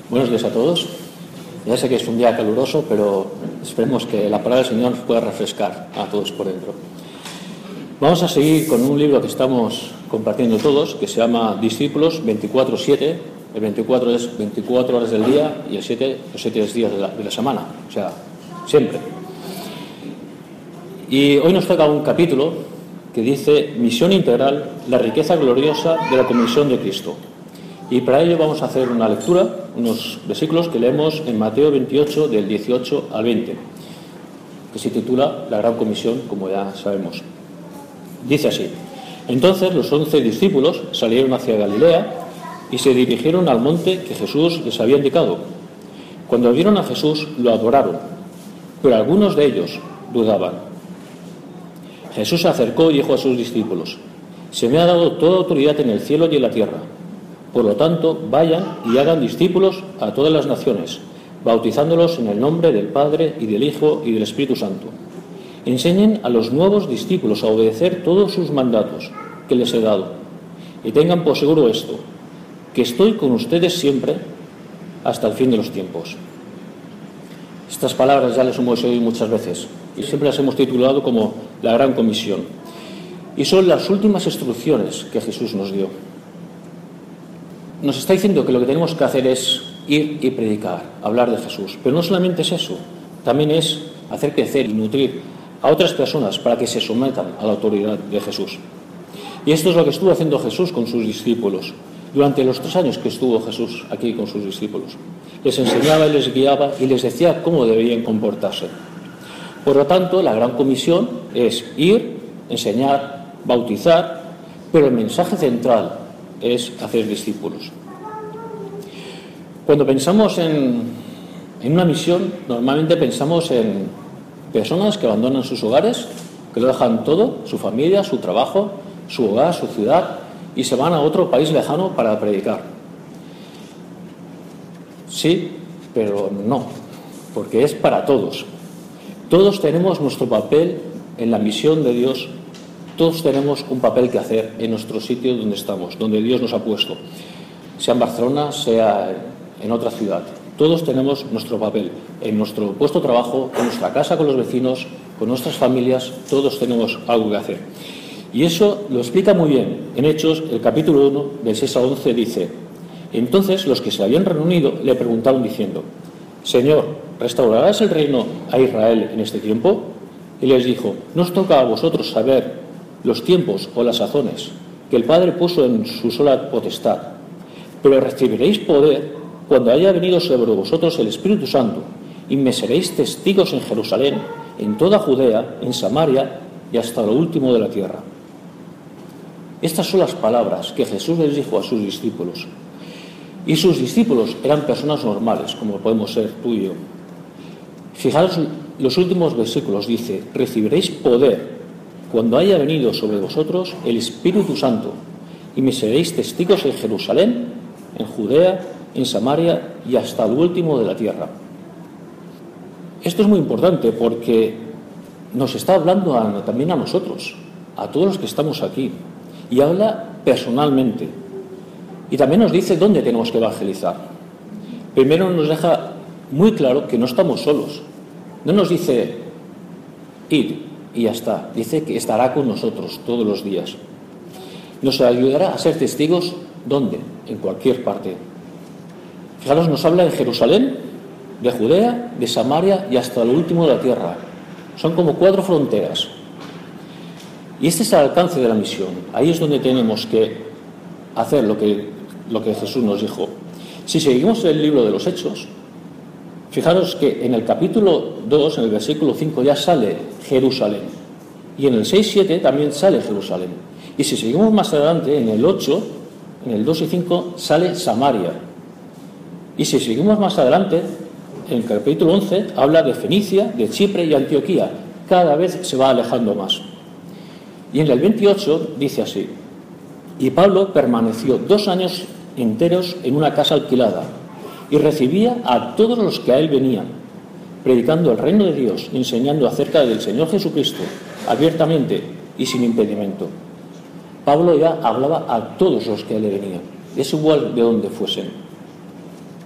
Buenos días a todos. Ya sé que es un día caluroso, pero esperemos que la palabra del Señor nos pueda refrescar a todos por dentro. Vamos a seguir con un libro que estamos compartiendo todos, que se llama Discípulos 24/7. El 24 es 24 horas del día y el 7, los 7 días de la semana, o sea, siempre. Y hoy nos toca un capítulo que dice Misión integral, la riqueza gloriosa de la comisión de Cristo. Y para ello vamos a hacer una lectura, unos versículos que leemos en Mateo 28, del 18 al 20, que se titula La Gran Comisión, como ya sabemos. Dice así: Entonces los 11 discípulos salieron hacia Galilea y se dirigieron al monte que Jesús les había indicado. Cuando vieron a Jesús, lo adoraron, pero algunos de ellos dudaban. Jesús se acercó y dijo a sus discípulos: Se me ha dado toda autoridad en el cielo y en la tierra. Por lo tanto, vayan y hagan discípulos a todas las naciones, bautizándolos en el nombre del Padre y del Hijo y del Espíritu Santo. Enseñen a los nuevos discípulos a obedecer todos sus mandatos que les he dado. Y tengan por seguro esto, que estoy con ustedes siempre hasta el fin de los tiempos. Estas palabras ya las hemos oído muchas veces y siempre las hemos titulado como la Gran Comisión. Y son las últimas instrucciones que Jesús nos dio. Nos está diciendo que lo que tenemos que hacer es ir y predicar, hablar de Jesús. Pero no solamente es eso, también es hacer crecer y nutrir a otras personas para que se sometan a la autoridad de Jesús. Y esto es lo que estuvo haciendo Jesús con sus discípulos durante los 3 años que estuvo Jesús aquí con sus discípulos. Les enseñaba y les guiaba y les decía cómo debían comportarse. Por lo tanto, la Gran Comisión es ir, enseñar, bautizar, pero el mensaje central es hacer discípulos. Cuando pensamos en una misión, normalmente pensamos en personas que abandonan sus hogares, que lo dejan todo, su familia, su trabajo, su hogar, su ciudad, y se van a otro país lejano para predicar. Sí, pero no, porque es para todos. Todos tenemos nuestro papel en la misión de Dios. Todos tenemos un papel que hacer en nuestro sitio donde estamos, donde Dios nos ha puesto, sea en Barcelona, sea en otra ciudad. Todos tenemos nuestro papel en nuestro puesto de trabajo, en nuestra casa con los vecinos, con nuestras familias. Todos tenemos algo que hacer. Y eso lo explica muy bien en Hechos, el capítulo 1, del 6 a 11, dice: Entonces los que se habían reunido le preguntaron diciendo: Señor, ¿restaurarás el reino a Israel en este tiempo? Y les dijo: No os toca a vosotros saber los tiempos o las sazones que el Padre puso en su sola potestad, pero recibiréis poder cuando haya venido sobre vosotros el Espíritu Santo, y me seréis testigos en Jerusalén, en toda Judea, en Samaria y hasta lo último de la tierra. Estas son las palabras que Jesús les dijo a sus discípulos. Y sus discípulos eran personas normales, como podemos ser tú y yo. Fijaros los últimos versículos, dice: Recibiréis poder cuando haya venido sobre vosotros el Espíritu Santo, y me seréis testigos en Jerusalén, en Judea, en Samaria y hasta el último de la tierra. Esto es muy importante porque nos está hablando también a nosotros, a todos los que estamos aquí, y habla personalmente. Y también nos dice dónde tenemos que evangelizar. Primero nos deja muy claro que no estamos solos. No nos dice ir y ya está. Dice que estará con nosotros todos los días. Nos ayudará a ser testigos, ¿dónde? En cualquier parte. Fijaros, nos habla de Jerusalén, de Judea, de Samaria y hasta lo último de la tierra. Son como 4 fronteras. Y este es el alcance de la misión. Ahí es donde tenemos que hacer lo que Jesús nos dijo. Si seguimos el libro de los Hechos, fijaros que en el capítulo 2, en el versículo 5, ya sale Jerusalén. Y en el 6-7 también sale Jerusalén. Y si seguimos más adelante, en el 8, en el 2 y 5, sale Samaria. Y si seguimos más adelante, en el capítulo 11, habla de Fenicia, de Chipre y Antioquía. Cada vez se va alejando más. Y en el 28 dice así: Y Pablo permaneció 2 años enteros en una casa alquilada y recibía a todos los que a él venían, predicando el reino de Dios, enseñando acerca del Señor Jesucristo, abiertamente y sin impedimento. Pablo ya hablaba a todos los que a él le venían, es igual de donde fuesen.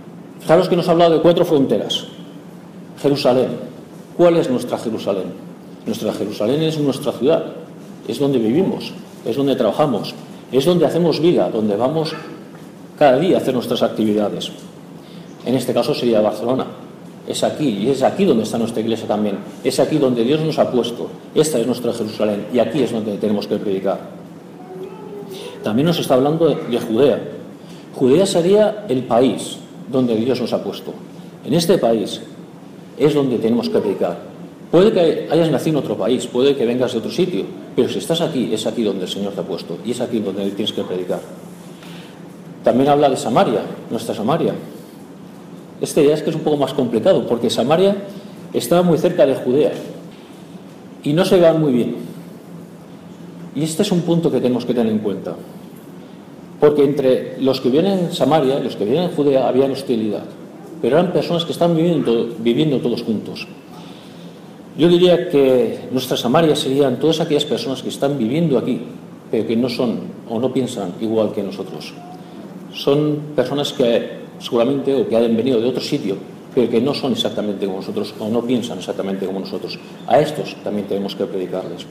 Fijaros que nos ha hablado de 4 fronteras. Jerusalén. ¿Cuál es nuestra Jerusalén? Nuestra Jerusalén es nuestra ciudad, es donde vivimos, es donde trabajamos, es donde hacemos vida, donde vamos cada día a hacer nuestras actividades. En este caso sería Barcelona. Es aquí, y es aquí donde está nuestra iglesia también. Es aquí donde Dios nos ha puesto. Esta es nuestra Jerusalén, y aquí es donde tenemos que predicar. También nos está hablando de Judea. Judea sería el país donde Dios nos ha puesto. En este país es donde tenemos que predicar. Puede que hayas nacido en otro país, puede que vengas de otro sitio, pero si estás aquí, es aquí donde el Señor te ha puesto, y es aquí donde tienes que predicar. También habla de Samaria, nuestra Samaria. Este ya es que es un poco más complicado, porque Samaria estaba muy cerca de Judea y no se llevaban muy bien. Y este es un punto que tenemos que tener en cuenta, porque entre los que viven en Samaria y los que viven en Judea había hostilidad, pero eran personas que están viviendo todos juntos. Yo diría que nuestra Samaria serían todas aquellas personas que están viviendo aquí, pero que no son o no piensan igual que nosotros. Son personas que seguramente o que han venido de otro sitio, pero que no son exactamente como nosotros o no piensan exactamente como nosotros. A estos también tenemos que predicarles.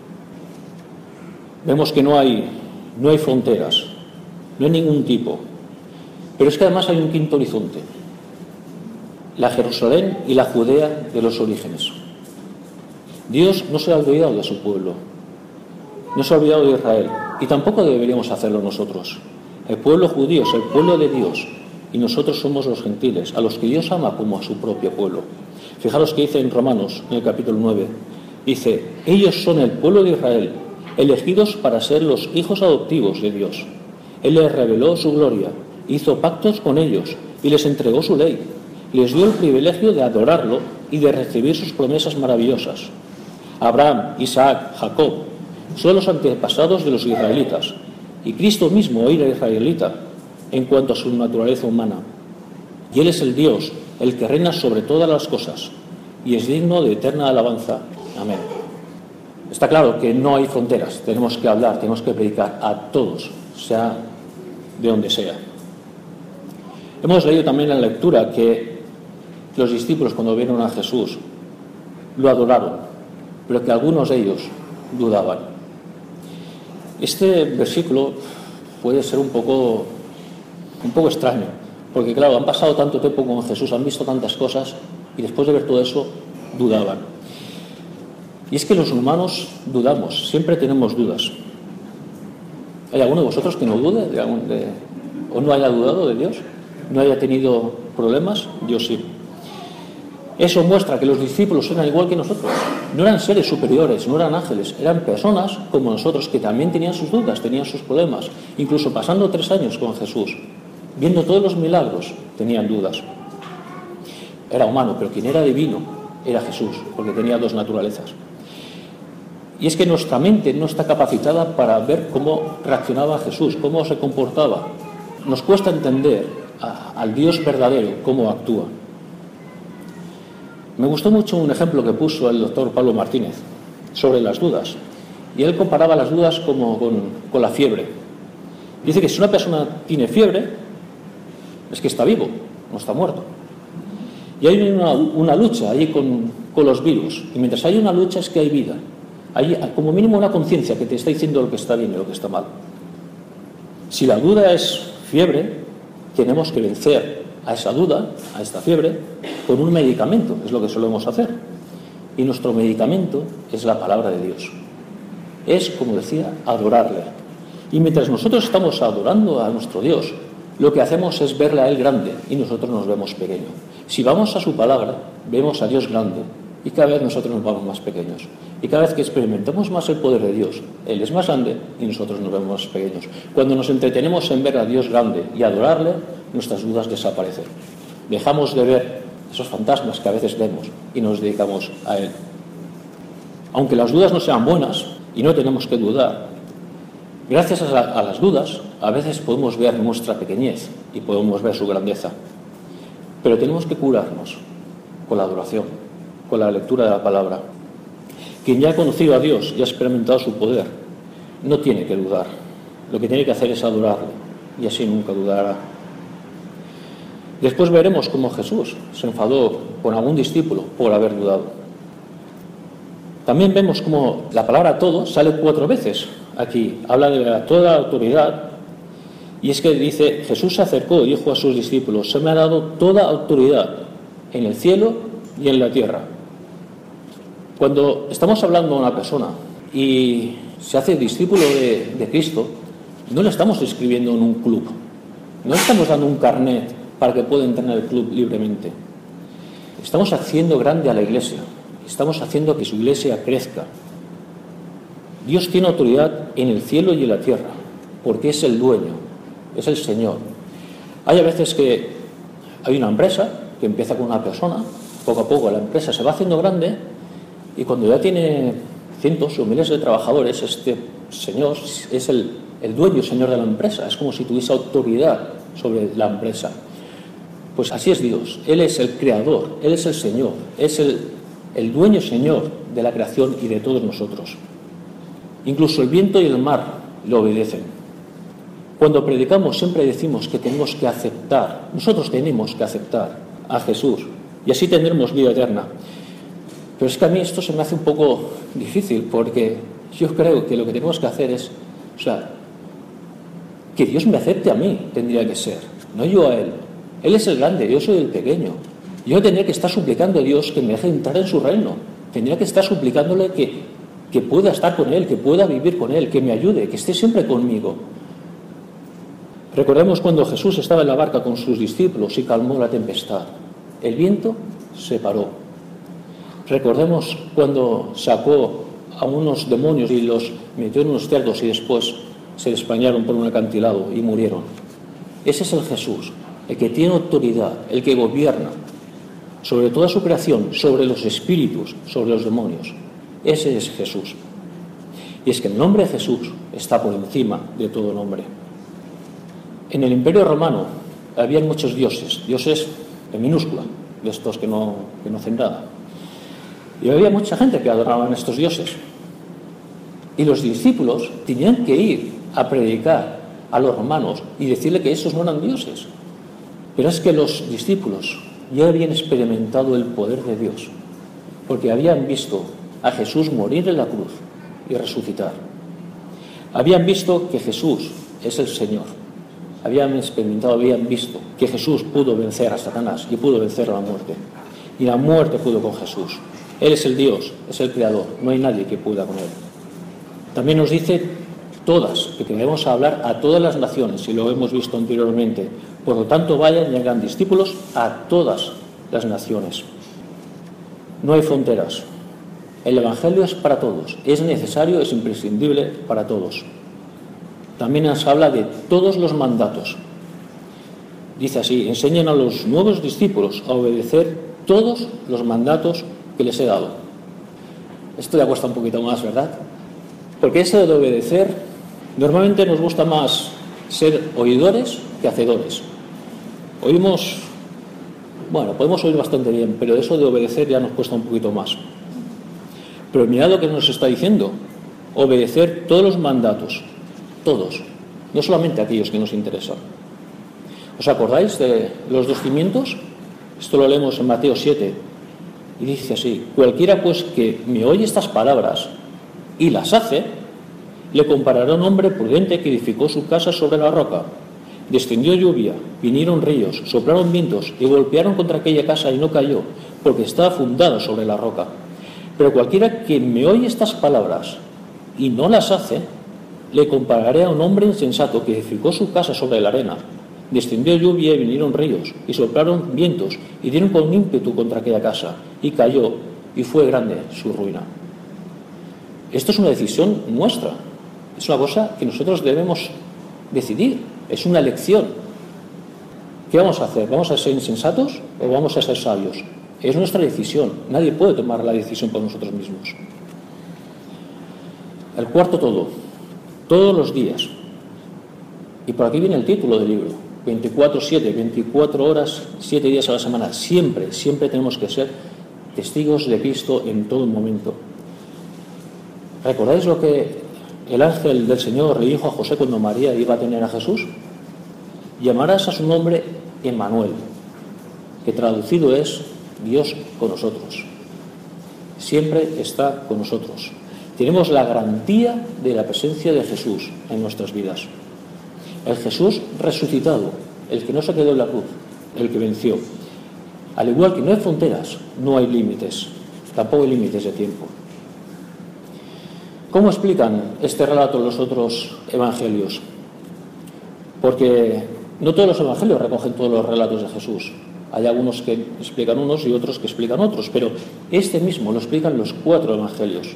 Vemos que no hay fronteras, no hay ningún tipo, pero es que además hay un quinto horizonte: la Jerusalén y la Judea de los orígenes. Dios no se ha olvidado de su pueblo, no se ha olvidado de Israel, y tampoco deberíamos hacerlo nosotros. El pueblo judío es el pueblo de Dios, y nosotros somos los gentiles, a los que Dios ama como a su propio pueblo. Fijaros que dice en Romanos, en el capítulo 9, dice: ellos son el pueblo de Israel, elegidos para ser los hijos adoptivos de Dios. Él les reveló su gloria, hizo pactos con ellos y les entregó su ley. Les dio el privilegio de adorarlo y de recibir sus promesas maravillosas. Abraham, Isaac, Jacob son los antepasados de los israelitas, y Cristo mismo era israelita en cuanto a su naturaleza humana. Y Él es el Dios, el que reina sobre todas las cosas, y es digno de eterna alabanza. Amén. Está claro que no hay fronteras, tenemos que hablar, tenemos que predicar a todos, sea de donde sea. Hemos leído también en la lectura que los discípulos, cuando vieron a Jesús, lo adoraron, pero que algunos de ellos dudaban. Este versículo puede ser un poco extraño, porque claro, han pasado tanto tiempo con Jesús, han visto tantas cosas, y después de ver todo eso, dudaban. Y es que los humanos dudamos, siempre tenemos dudas. ¿Hay alguno de vosotros que no dude o no haya dudado de Dios? ¿No haya tenido problemas? Yo sí. Eso muestra que los discípulos eran igual que nosotros. No eran seres superiores, no eran ángeles, eran personas como nosotros que también tenían sus dudas, tenían sus problemas. Incluso pasando 3 años con Jesús, viendo todos los milagros, tenían dudas. Era humano, pero quien era divino era Jesús, porque tenía 2 naturalezas. Y es que nuestra mente no está capacitada para ver cómo reaccionaba Jesús, cómo se comportaba. Nos cuesta entender al Dios verdadero, cómo actúa. Me gustó mucho un ejemplo que puso el doctor Pablo Martínez sobre las dudas. Y él comparaba las dudas como con la fiebre. Dice que si una persona tiene fiebre, es que está vivo, no está muerto. Y hay una lucha ahí con los virus. Y mientras hay una lucha es que hay vida. Hay como mínimo una conciencia que te está diciendo lo que está bien y lo que está mal. Si la duda es fiebre, tenemos que vencer a esa duda, a esta fiebre, con un medicamento, es lo que solemos hacer. Y nuestro medicamento es la palabra de Dios. Es, como decía, adorarle. Y mientras nosotros estamos adorando a nuestro Dios, lo que hacemos es verle a Él grande y nosotros nos vemos pequeños. Si vamos a su palabra, vemos a Dios grande y cada vez nosotros nos vamos más pequeños. Y cada vez que experimentamos más el poder de Dios, Él es más grande y nosotros nos vemos más pequeños. Cuando nos entretenemos en ver a Dios grande y adorarle, nuestras dudas desaparecen. Dejamos de ver esos fantasmas que a veces vemos y nos dedicamos a Él. Aunque las dudas no sean buenas y no tenemos que dudar, gracias a las dudas a veces podemos ver nuestra pequeñez y podemos ver su grandeza. Pero tenemos que curarnos con la adoración, con la lectura de la palabra. Quien ya ha conocido a Dios y ha experimentado su poder, no tiene que dudar. Lo que tiene que hacer es adorarle y así nunca dudará. Después veremos cómo Jesús se enfadó con algún discípulo por haber dudado. También vemos cómo la palabra todo sale 4 veces aquí. Habla de toda autoridad. Y es que dice, Jesús se acercó y dijo a sus discípulos, se me ha dado toda autoridad en el cielo y en la tierra. Cuando estamos hablando a una persona y se hace discípulo de Cristo, no le estamos inscribiendo en un club. No le estamos dando un carnet para que pueda entrar en el club libremente. Estamos haciendo grande a la iglesia. Estamos haciendo que su iglesia crezca. Dios tiene autoridad en el cielo y en la tierra, porque es el dueño, es el Señor. Hay a veces que hay una empresa que empieza con una persona, poco a poco la empresa se va haciendo grande y cuando ya tiene cientos o miles de trabajadores, este señor es el dueño, el señor de la empresa. Es como si tuviese autoridad sobre la empresa. Pues así es Dios. Él es el creador, Él es el Señor, es el dueño Señor de la creación y de todos nosotros. Incluso el viento y el mar le obedecen. Cuando predicamos siempre decimos que tenemos que aceptar, nosotros tenemos que aceptar a Jesús y así tendremos vida eterna. Pero es que a mí esto se me hace un poco difícil porque yo creo que lo que tenemos que hacer es, que Dios me acepte a mí, tendría que ser, no yo a Él. Él es el grande, yo soy el pequeño. Yo tendría que estar suplicando a Dios que me deje entrar en su reino. Tendría que estar suplicándole que pueda estar con Él, que pueda vivir con Él, que me ayude, que esté siempre conmigo. Recordemos cuando Jesús estaba en la barca con sus discípulos y calmó la tempestad. El viento se paró. Recordemos cuando sacó a unos demonios y los metió en unos cerdos y después se despeñaron por un acantilado y murieron. Ese es el Jesús, el que tiene autoridad, el que gobierna sobre toda su creación, sobre los espíritus, sobre los demonios. Ese es Jesús. Y es que el nombre de Jesús está por encima de todo nombre. En el Imperio Romano había muchos dioses en minúscula, de estos que no hacen nada. Y había mucha gente que adoraban a estos dioses. Y los discípulos tenían que ir a predicar a los romanos y decirle que esos no eran dioses. Pero es que los discípulos ya habían experimentado el poder de Dios, porque habían visto a Jesús morir en la cruz y resucitar. Habían visto que Jesús es el Señor. Habían visto que Jesús pudo vencer a Satanás y pudo vencer a la muerte. Y la muerte pudo con Jesús. Él es el Dios, es el Creador. No hay nadie que pueda con Él. También nos dice todas, que debemos hablar a todas las naciones, y lo hemos visto anteriormente. Por lo tanto, vayan y hagan discípulos a todas las naciones. No hay fronteras. El Evangelio es para todos. Es necesario, es imprescindible para todos. También nos habla de todos los mandatos. Dice así, enseñen a los nuevos discípulos a obedecer todos los mandatos que les he dado. Esto ya cuesta un poquito más, ¿verdad? Porque eso de obedecer, normalmente nos gusta más ser oidores que hacedores. Podemos oír bastante bien, pero eso de obedecer ya nos cuesta un poquito más. Pero mirad lo que nos está diciendo, obedecer todos los mandatos, todos, no solamente aquellos que nos interesan. ¿Os acordáis de los 2 cimientos? Esto lo leemos en Mateo 7, y dice así, cualquiera pues que me oye estas palabras y las hace, le comparará a un hombre prudente que edificó su casa sobre la roca. Descendió lluvia, vinieron ríos, soplaron vientos y golpearon contra aquella casa y no cayó, porque estaba fundada sobre la roca. Pero cualquiera que me oye estas palabras y no las hace, le compararé a un hombre insensato que edificó su casa sobre la arena. Descendió lluvia y vinieron ríos y soplaron vientos y dieron con ímpetu contra aquella casa y cayó y fue grande su ruina. Esto es una decisión nuestra, es una cosa que nosotros debemos decidir, es una elección. ¿Qué vamos a hacer? ¿Vamos a ser insensatos o vamos a ser sabios? Es nuestra decisión, nadie puede tomar la decisión por nosotros mismos. El cuarto todo, todos los días. Y por aquí viene el título del libro, 24/7, 24 horas, 7 días a la semana. Siempre tenemos que ser testigos de Cristo en todo momento. ¿Recordáis lo que el ángel del Señor le dijo a José cuando María iba a tener a Jesús? Llamarás a su nombre Emmanuel, que traducido es Dios con nosotros. Siempre está con nosotros. Tenemos la garantía de la presencia de Jesús en nuestras vidas. El Jesús resucitado, el que no se quedó en la cruz, el que venció. Al igual que no hay fronteras, no hay límites, tampoco hay límites de tiempo. ¿Cómo explican este relato los otros evangelios? Porque no todos los evangelios recogen todos los relatos de Jesús. Hay algunos que explican unos y otros que explican otros, pero este mismo lo explican los 4 evangelios.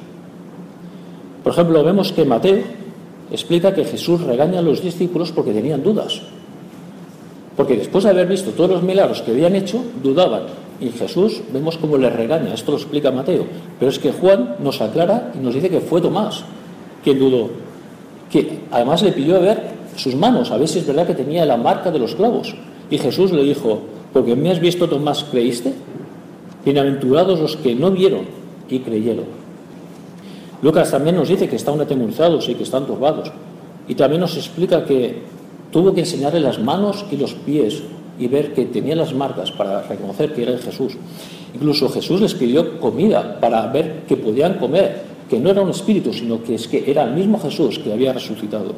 Por ejemplo, vemos que Mateo explica que Jesús regaña a los discípulos porque tenían dudas. Porque después de haber visto todos los milagros que habían hecho, dudaban. Y Jesús, vemos cómo les regaña. Esto lo explica Mateo. Pero es que Juan nos aclara y nos dice que fue Tomás quien dudó. Que además le pidió ver sus manos, a ver si es verdad que tenía la marca de los clavos. Y Jesús le dijo: porque me has visto, Tomás, ¿creíste? Bienaventurados los que no vieron y creyeron. Lucas también nos dice que están atemorizados y que están turbados. Y también nos explica que tuvo que enseñarle las manos y los pies y ver que tenía las marcas para reconocer que era Jesús. Incluso Jesús les pidió comida para ver que podían comer, que no era un espíritu, sino que es que era el mismo Jesús que había resucitado.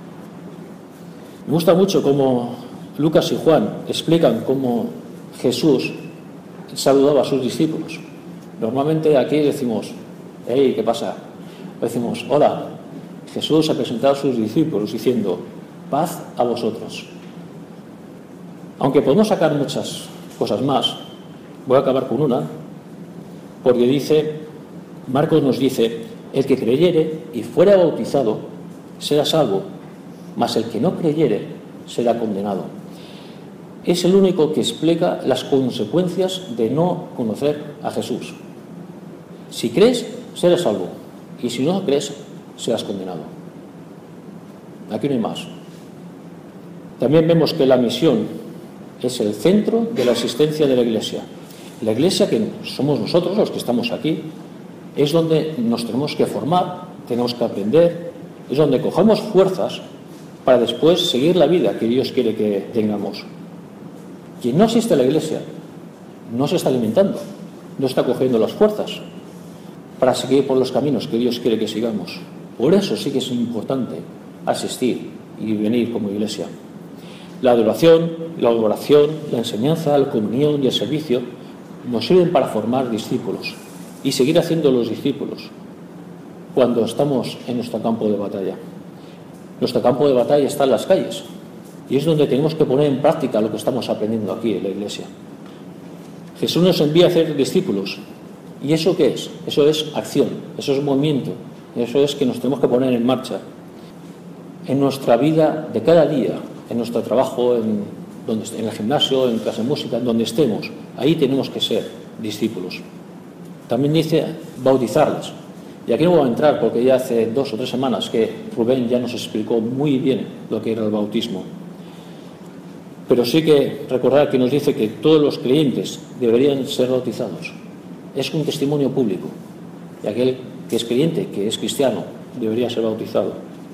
Me gusta mucho cómo Lucas y Juan explican cómo Jesús saludaba a sus discípulos. Normalmente aquí decimos: hey, ¿qué pasa? O decimos: hola. Jesús ha presentado a sus discípulos diciendo: paz a vosotros. Aunque podemos sacar muchas cosas más, voy a acabar con una, porque Marcos nos dice: el que creyere y fuera bautizado será salvo, mas el que no creyere será condenado. Es el único que explica las consecuencias de no conocer a Jesús. Si crees, serás salvo, y si no crees, serás condenado. Aquí no hay más. También vemos que la misión es el centro de la existencia de la Iglesia. La Iglesia, que somos nosotros los que estamos aquí, es donde nos tenemos que formar, tenemos que aprender, es donde cojamos fuerzas para después seguir la vida que Dios quiere que tengamos. Quien no asiste a la Iglesia no se está alimentando, no está cogiendo las fuerzas para seguir por los caminos que Dios quiere que sigamos. Por eso sí que es importante asistir y venir como Iglesia. La adoración, la oración, la enseñanza, la comunión y el servicio nos sirven para formar discípulos y seguir haciendo los discípulos cuando estamos en nuestro campo de batalla. Nuestro campo de batalla está en las calles y es donde tenemos que poner en práctica lo que estamos aprendiendo aquí en la Iglesia. Jesús nos envía a hacer discípulos. ¿Y eso qué es? Eso es acción, eso es movimiento, eso es que nos tenemos que poner en marcha en nuestra vida de cada día, en nuestro trabajo, en el gimnasio, en clase de música, en donde estemos. Ahí tenemos que ser discípulos. También dice bautizarlos. Y aquí no voy a entrar porque ya hace 2 o 3 semanas que Rubén ya nos explicó muy bien lo que era el bautismo. Pero sí que recordar que nos dice que todos los creyentes deberían ser bautizados. Es un testimonio público. Y aquel que es creyente, que es cristiano, debería ser bautizado.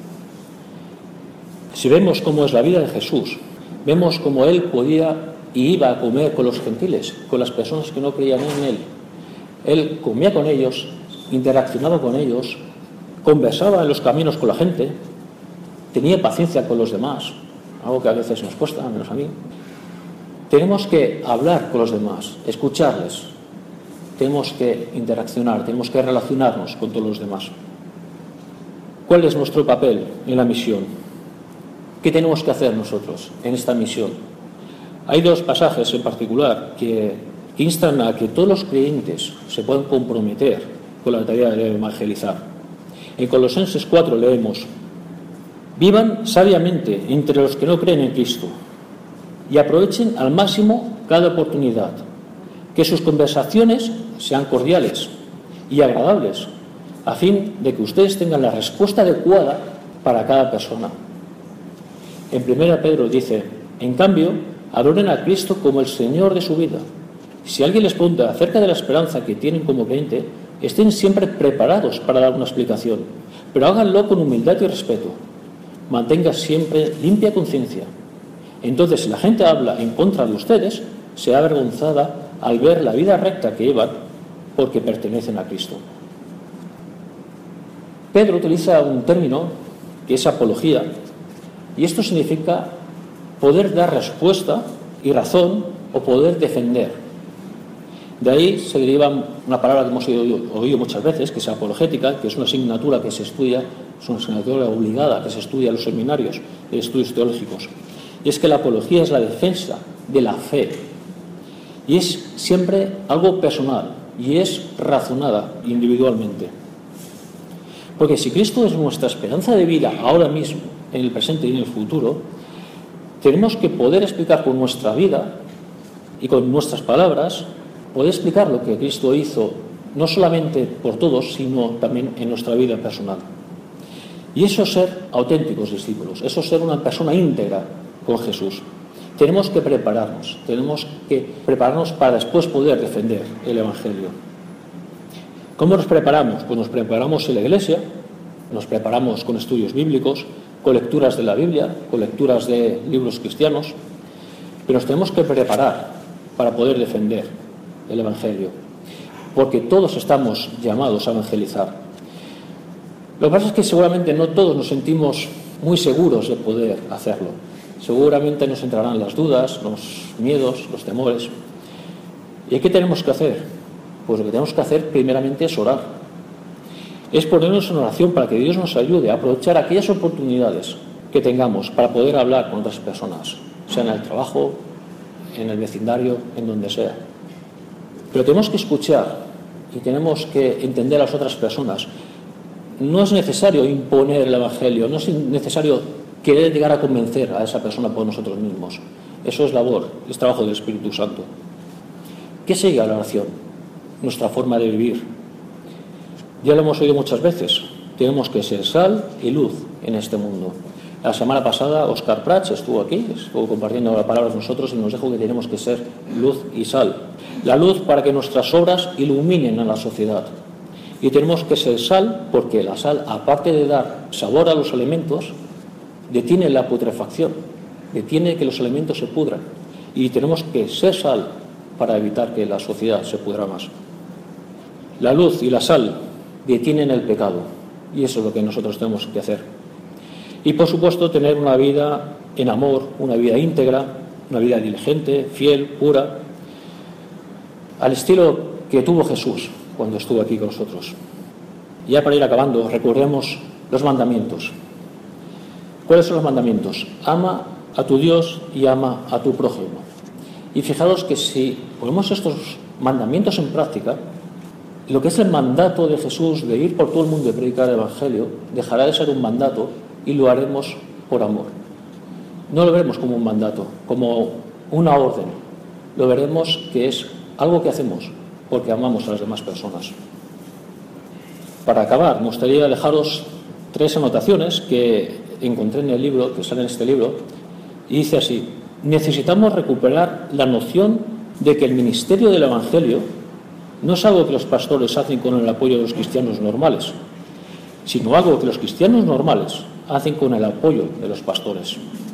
Si vemos cómo es la vida de Jesús, vemos cómo Él podía y iba a comer con los gentiles, con las personas que no creían en Él. Él comía con ellos, interaccionaba con ellos, conversaba en los caminos con la gente, tenía paciencia con los demás, algo que a veces nos cuesta, al menos a mí. Tenemos que hablar con los demás, escucharles, tenemos que interaccionar, tenemos que relacionarnos con todos los demás. ¿Cuál es nuestro papel en la misión? ¿Qué tenemos que hacer nosotros en esta misión? Hay 2 pasajes en particular que instan a que todos los creyentes se puedan comprometer con la tarea de evangelizar. En Colosenses 4 leemos: vivan sabiamente entre los que no creen en Cristo y aprovechen al máximo cada oportunidad, que sus conversaciones sean cordiales y agradables, a fin de que ustedes tengan la respuesta adecuada para cada persona. En 1 Pedro dice: en cambio, adoren a Cristo como el Señor de su vida. Si alguien les pregunta acerca de la esperanza que tienen como creyente, estén siempre preparados para dar una explicación, pero háganlo con humildad y respeto. Mantengan siempre limpia conciencia. Entonces, si la gente habla en contra de ustedes, se ve avergonzada al ver la vida recta que llevan porque pertenecen a Cristo. Pedro utiliza un término que es apología, y esto significa poder dar respuesta y razón o poder defender. De ahí se deriva una palabra que hemos oído muchas veces, que es apologética, que es una asignatura que se estudia, es una asignatura obligada que se estudia en los seminarios de estudios teológicos. Y es que la apología es la defensa de la fe. Y es siempre algo personal y es razonada individualmente. Porque si Cristo es nuestra esperanza de vida ahora mismo, en el presente y en el futuro, tenemos que poder explicar con nuestra vida y con nuestras palabras, poder explicar lo que Cristo hizo, no solamente por todos, sino también en nuestra vida personal. Y eso es ser auténticos discípulos, eso es ser una persona íntegra con Jesús. Tenemos que prepararnos para después poder defender el Evangelio. ¿Cómo nos preparamos? Pues nos preparamos en la Iglesia, nos preparamos con estudios bíblicos, con lecturas de la Biblia, con lecturas de libros cristianos, pero nos tenemos que preparar para poder defender el Evangelio, porque todos estamos llamados a evangelizar. Lo que pasa es que seguramente no todos nos sentimos muy seguros de poder hacerlo. Seguramente nos entrarán las dudas, los miedos, los temores. ¿Y qué tenemos que hacer? Pues lo que tenemos que hacer primeramente es orar. Es ponernos en oración para que Dios nos ayude a aprovechar aquellas oportunidades que tengamos para poder hablar con otras personas, sea en el trabajo, en el vecindario, en donde sea. Pero tenemos que escuchar y tenemos que entender a las otras personas. No es necesario imponer el Evangelio, no es necesario querer llegar a convencer a esa persona por nosotros mismos. Eso es labor, es trabajo del Espíritu Santo. ¿Qué sigue a la oración? Nuestra forma de vivir. Ya lo hemos oído muchas veces. Tenemos que ser sal y luz en este mundo. La semana pasada Óscar Prats estuvo aquí, estuvo compartiendo la palabra con nosotros y nos dijo que tenemos que ser luz y sal. La luz para que nuestras obras iluminen a la sociedad. Y tenemos que ser sal porque la sal, aparte de dar sabor a los alimentos, detiene la putrefacción, detiene que los alimentos se pudran. Y tenemos que ser sal para evitar que la sociedad se pudra más. La luz y la sal detienen el pecado y eso es lo que nosotros tenemos que hacer. Y por supuesto tener una vida en amor, una vida íntegra, una vida diligente, fiel, pura, al estilo que tuvo Jesús cuando estuvo aquí con nosotros. Ya para ir acabando, recordemos los mandamientos. ¿Cuáles son los mandamientos? Ama a tu Dios y ama a tu prójimo. Y fijaros que si ponemos estos mandamientos en práctica, lo que es el mandato de Jesús de ir por todo el mundo y predicar el Evangelio dejará de ser un mandato y lo haremos por amor. No lo veremos como un mandato, como una orden. Lo veremos que es algo que hacemos porque amamos a las demás personas. Para acabar, me gustaría dejaros 3 anotaciones que encontré en el libro, que sale en este libro, y dice así: necesitamos recuperar la noción de que el ministerio del Evangelio no es algo que los pastores hacen con el apoyo de los cristianos normales, sino algo que los cristianos normales hacen con el apoyo de los pastores.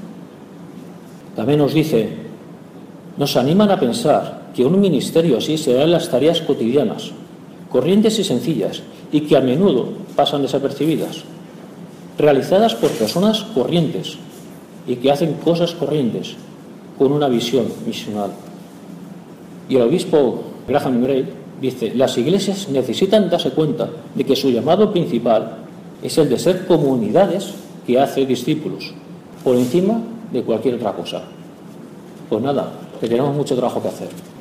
También nos dice, nos animan a pensar que un ministerio así se da en las tareas cotidianas, corrientes y sencillas, y que a menudo pasan desapercibidas, realizadas por personas corrientes y que hacen cosas corrientes con una visión misional. Y el obispo Graham Gray dice, las iglesias necesitan darse cuenta de que su llamado principal es el de ser comunidades que hacen discípulos, por encima de cualquier otra cosa. Pues nada, que tenemos mucho trabajo que hacer.